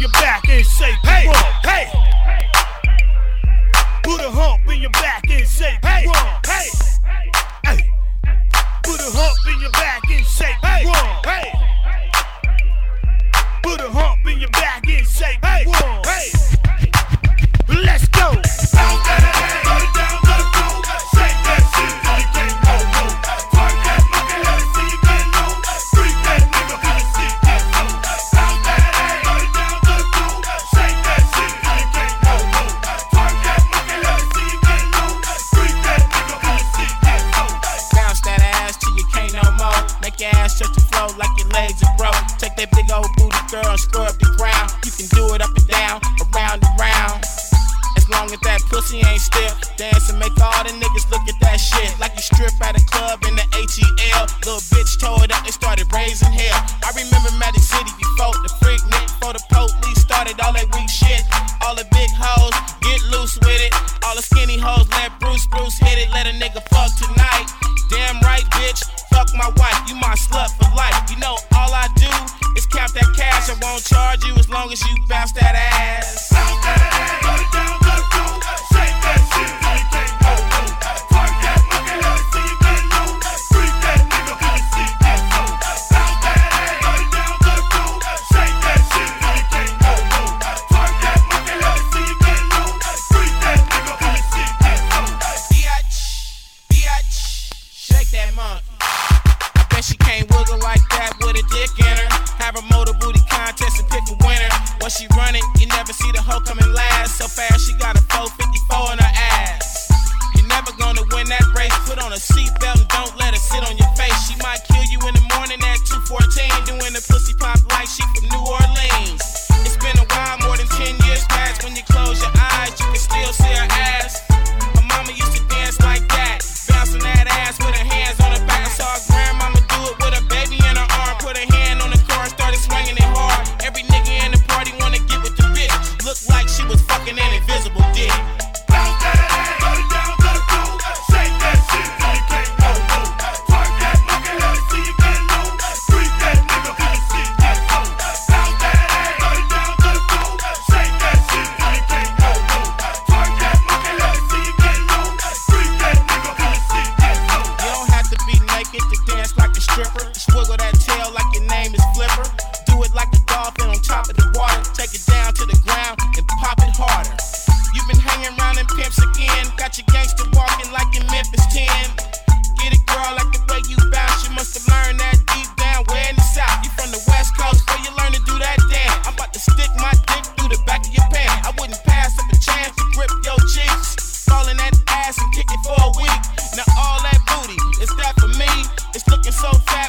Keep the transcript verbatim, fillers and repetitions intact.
your back and shake hey, it. Hey, put a hump in your back and shake it. Hey, hey, hey. Put a hump in your back and shake it. Hey, hey. Put a hump in your back and shake it. Hey, hey. Let's go. Down that ass, put it down, let it go. Shake that shit till you can't no more. Twerk that monkey, let it see you get low. Freak that nigga, let it see you get low. Down that ass, put it down, let it go. Shake that shit till you can't no more. Twerk that monkey, let it see you get low. Freak that nigga, let it see you get low. Bounce that ass till you can't no more. Make your ass touch the floor like your legs are broke. Take that big old booty girl and scrub the ground. You can do it up and down, around and round. As long as that pussy ain't stiff, dance and make all the niggas look at that shit. Like you strip at a club in the A T L. Little bitch tore it up, they started raising hell. I remember Magic City before the freak nick, before the police started all that weak shit. All the big hoes, get loose with it. All the skinny hoes, let Bruce Bruce hit it. Let a nigga fuck tonight. Damn right, bitch, fuck my wife, you my slut for life. You know all I do is count that cash. I won't charge you as long as you bounce that ass. Bounce that ass, put it down, let it go. Shake that shit till you can't no more. Twerk that monkey, let it see you get low. Freak that nigga, let it see you get low. Bounce that ass, put it down, let it go. Shake that shit till you can't no more. Twerk that monkey, let it see you get low. Freak that nigga, let it see you get low. Biatch, biatch, shake that monkey. I bet she can't wiggle like that with a dick in her. Have a motor booty contest and pick a winner. When she running, you never see the hoe coming last. So fast, she got a four fifty-four in her ass. You're never gonna win that race. Put on a seatbelt and don't let her sit on your face. She might kill you in the morning at two fourteen, doing the pussy pop like she from New Orleans. It's been a while, more than ten years past. When you close your eyes, you can still see her ass. Her mama used to dance like that, bouncing that ass with her hands on her back. I saw her grandmama do it with her baby in her arm. Put her hand on the car and started swinging it hard. Every nigga in the party wanna get with the bitch. Looked like she was fucking an invisible dick. Bounce that ass, put it down, let it go. Shake that shit till you can't no more. Twerk that monkey, let it see you get low. Freak that nigga, let it see you get low. Bounce that ass, put it down, let it go. Shake that shit till you can't no more. Twerk that monkey, let it see you get low. Freak that nigga, let it see you get low. You don't have to be naked to dance like a stripper. Swiggle that tail like your name is Flipper. Do it like a dolphin on top of the water. Take it down to the ground and pop it harder. You've been hanging around in pimps again. Got your gangster walking like in Memphis ten. Get it, girl, like the way you bounce. You must have learned that deep down way in the south. You from the west coast where you learn to do that dance. I'm about to stick my dick through the back of your pants. I wouldn't pass up a chance to grip your cheeks. Fall in that ass and kick it for a week. Now all that booty, is that for me? It's looking so fast.